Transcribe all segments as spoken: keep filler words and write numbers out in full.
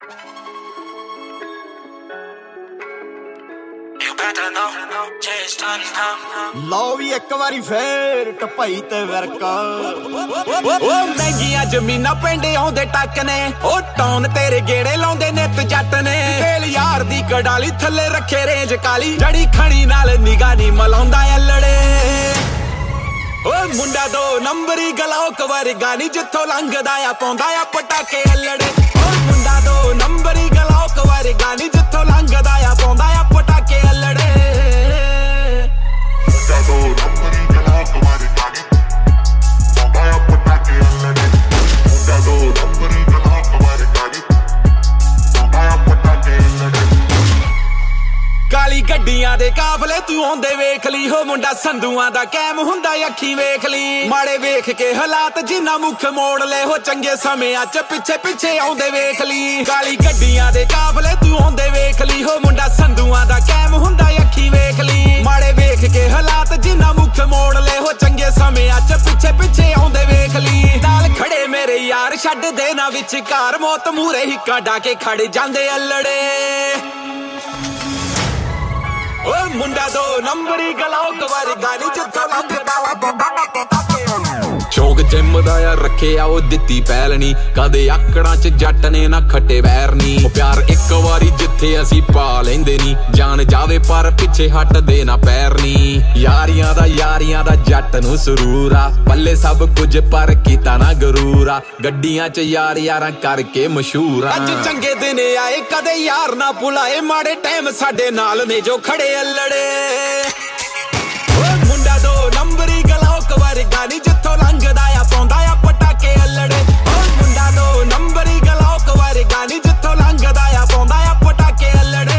ਲਓ ਵੀ ਇੱਕ ਵਾਰੀ ਫੇਰ ਟਪਾਈ ਤੇ ਵਰਕਾ ਓ ਮਹਿੰਗੀਆਂ ਜ਼ਮੀਨਾਂ ਪਿੰਡ ਆਉਂਦੇ ਟੱਕ ਨੇ ਓ ਟੌਨ ਤੇਰੇ ਗੇੜੇ ਲਾਉਂਦੇ ਨਿੱਤ ਜੱਟ ਨੇ ਵੇਲ ਯਾਰ ਦੀ ਕਡਾਲੀ ਥੱਲੇ ਰੱਖੇ ਰੇਂਜ ਕਾਲੀ ਜੜੀ ਖਣੀ ਨਾਲ ਨਿਗਾਹ ਨੀ ਮਲਾਉਂਦਾ ਐਲੜੇ ਓ ਮੁੰਡਾ ਦੋ ਨੰਬਰੀ ਗਲੋਕ ਵਰਗਾ ਨੀ ਜਿੱਥੋਂ ਲੰਘਦਾ ਆ ਪਾਉਂਦਾ ਆ ਪਟਾਕੇ ਐਲੜੇ ਓ ਮੁੰਡਾ ਦੋ ਨੰਬਰੀ ਗਲੋਕ ਵਰਗਾ ਨੀ ਜਿੱਥੋਂ ਲੰਘਦਾ ਆ ਪਾਉਂਦਾ ਆ ਪਟਾਕੇ ਐਲੜੇ ਕਾਲੀ ਗੱਡੀਆਂ ਦੇ ਕਾਫਲੇ ਤੂੰ ਆਉਂਦੇ ਵੇਖ ਲਈ ਹੋ ਮੁੰਡਾ ਸੰਧੂਆਂ ਦਾ ਕੈਮ ਹੁੰਦਾ ਅੱਖੀ ਵੇਖ ਲਈ ਮਾੜੇ ਵੇਖ ਕੇ ਹਾਲਾਤ ਜਿੰਨਾ ਮੁੱਖ ਮੋੜ ਲੈ ਹੋ ਚੰਗੇ ਸਮਿਆਂ ਚ ਪਿੱਛੇ ਪਿੱਛੇ ਆਉਂਦੇ ਵੇਖ ਲਈ ਕਾਲੀ ਗੱਡੀਆਂ ਦੇ ਕਾਫਲੇ ਤੂੰ ਆਉਂਦੇ ਵੇਖ ਲਈ ਹੋ ਮੁੰਡਾ ਸੰਧੂਆਂ ਦਾ ਕੈਮ ਹੁੰਦਾ ਅੱਖੀ ਵੇਖ ਲਈ ਮਾੜੇ ਵੇਖ ਕੇ ਹਾਲਾਤ ਜਿੰਨਾ ਮੁੱਖ ਮੋੜ ਲੈ ਹੋ ਚੰਗੇ ਸਮਿਆਂ ਚ ਪਿੱਛੇ ਪਿੱਛੇ ਆਉਂਦੇ ਵੇਖ ਲਈ ਨਾਲ ਖੜੇ ਮੇਰੇ ਯਾਰ ਛੱਡ ਦੇ ਨਾ ਵਿਚਕਾਰ ਮੌਤ ਮੂਰੇ ਹਿੱਕਾ ਡਾ ਕੇ ਖੜ ਜਾਂਦੇ ਅਲੜੇ ਓ ਮੁੰਡਾ ਦੋ ਨੰਬਰੀ ਗਲੋਕ ਵਰਗਾ ਨੀ ਜਿੱਥੋਂ ਲੰਘਦਾ ਵਾ ਬੰਦਾ ਸ਼ੌਕ ਜਿੰਮ ਦਾ ਆ ਰੱਖਿਆ ਉਹ ਦਿੱਤੀ ਪਹਿਲਣੀ ਕਦੇ ਆਕੜਾਂ ਚ ਜੱਟ ਨੇ ਨਾ ਖੱਟੇ ਵੈਰ ਨੀ ਉਹ ਪਿਆਰ ਇੱਕ ਵਾਰੀ ਜਿੱਥੇ ਅਸੀਂ ਪਾ ਲੈਂਦੇ ਨੀ ਜਾਨ ਜਾਵੇ ਪਰ ਪਿੱਛੇ ਹਟਦੇ ਨਾ ਪੈਰ ਨੀ ਯਾਰੀਆਂ ਦਾ ਯਾਰੀਆਂ ਦਾ ਜੱਟ ਨੂੰ ਸਰੂਰ ਆ ਪੱਲੇ ਸਭ ਕੁਝ ਪਰ ਕੀਤਾ ਨਾ ਗਰੂਰ ਆ ਗੱਡੀਆਂ ਚ ਯਾਰ ਯਾਰਾਂ ਕਰਕੇ ਮਸ਼ਹੂਰ ਆ ਅੱਜ ਚੰਗੇ ਦਿਨ ਆਏ ਕਦੇ ਯਾਰ ਨਾ ਭੁਲਾਏ ਮਾੜੇ ਟਾਈਮ ਸਾਡੇ ਨਾਲ ਨੇ ਜੋ ਖੜੇ ਅਲੜੇ ਓ ਮੁੰਡਾ ਦੋ ਨੰਬਰੀ ਗਲੋਕ ਵਰਗਾ ਨੀ ਜਿੱਥੋਂ ਲੰਘਦਾ ਆ ਪਾਉਂਦਾ ਆ ਪਟਾਕੇ ਅਲੜੇ ਓ ਮੁੰਡਾ ਦੋ ਨੰਬਰੀ ਗਲੋਕ ਵਰਗਾ ਨੀ ਜਿੱਥੋਂ ਲੰਘਦਾ ਆ ਪਾਉਂਦਾ ਆ ਪਟਾਕੇ ਅਲੜੇ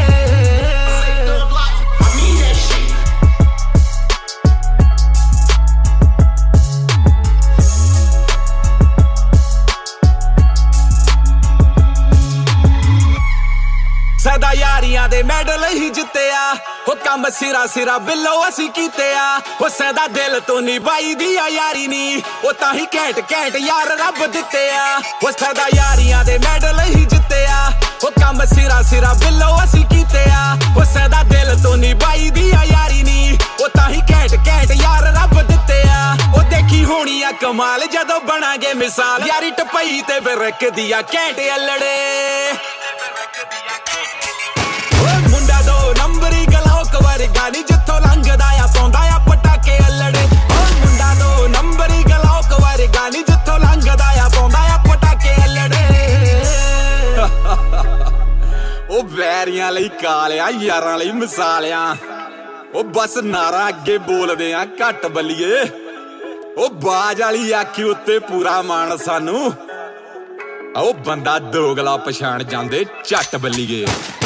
ਸਦਾ ਯਾਰੀਆਂ ਦੇ ਮੈਡਲ ਹੀ ਜਿੱਤਿਆ ਉਹ ਕੰਮ ਸਿਰਾ ਸਿਰਾ ਬਿੱਲੋ ਅਸੀਂ ਕੀਤੇ ਆ ਉਹ ਸਦਾ ਦਿਲ ਤੋਂ ਨਿਭਾਈ ਦੀ ਆ ਯਾਰੀ ਨੀ ਉਹ ਤਾਂ ਹੀ ਘੈਂਟ ਘੈਂਟ ਯਾਰ ਰੱਬ ਦਿੱਤੇ ਆ ਉਹ ਸਦਾ ਯਾਰੀਆਂ ਦੇ ਮੈਡਲ ਹੀ ਜਿੱਤਿਆ ਉਹ ਕੰਮ ਸਿਰਾ ਸਿਰਾ ਬਿੱਲੋ ਅਸੀਂ ਕੀਤੇ ਆ ਉਹ ਸਦਾ ਦਿਲ ਤੋਂ ਨਿਭਾਈ ਦੀ ਆ ਯਾਰੀ ਨੀ ਉਹ ਤਾਂ ਹੀ ਘੈਂਟ ਘੈਂਟ ਯਾਰ ਰੱਬ ਦਿੱਤੇ ਆ ਉਹ ਦੇਖੀ ਹੋਣੀ ਆ ਕਮਾਲ ਜਦੋਂ ਬਣਾਂਗੇ ਮਿਸਾਲ ਯਾਰੀ ਟਪਈ ਤੇ ਫਿਰ ਰੱਖਦੀ ਆ ਘੈਂਟ ਅਲੜੇ ਮੁੰਡਾ ਦੋ ਨੰਬਰੀ ਗਲੋਕ ਵਰਗਾ ਨੀ ਜਿੱਥੋਂ ਲੰਘਦਾ ਆ ਪਾਉਂਦਾ ਆ ਪਟਾਕੇ ਅਲੜੇ ਓ ਮੁੰਡਾ ਦੋ ਨੰਬਰੀ ਗਲੋਕ ਵਰਗਾ ਨੀ ਜਿੱਥੋਂ ਲੰਘਦਾ ਆ ਪਾਉਂਦਾ ਆ ਪਟਾਕੇ ਅਲੜੇ ਉਹ ਵੈਰੀਆਂ ਲਈ ਕਾਲਿਆ ਯਾਰਾਂ ਲਈ ਮਿਸਾਲਿਆਂ ਉਹ ਬਸ ਨਾਰਾ ਅੱਗੇ ਬੋਲਦੇ ਆ ਘੱਟ ਬੱਲੀਏ ਉਹ ਬਾਜ ਵਾਲੀ ਆਖੀ ਉੱਤੇ ਪੂਰਾ ਮਾਣ ਸਾਨੂੰ ਉਹ ਬੰਦਾ ਦੋਗਲਾ ਪਛਾਣ ਜਾਂਦੇ ਝੱਟ ਬੱਲੀਏ।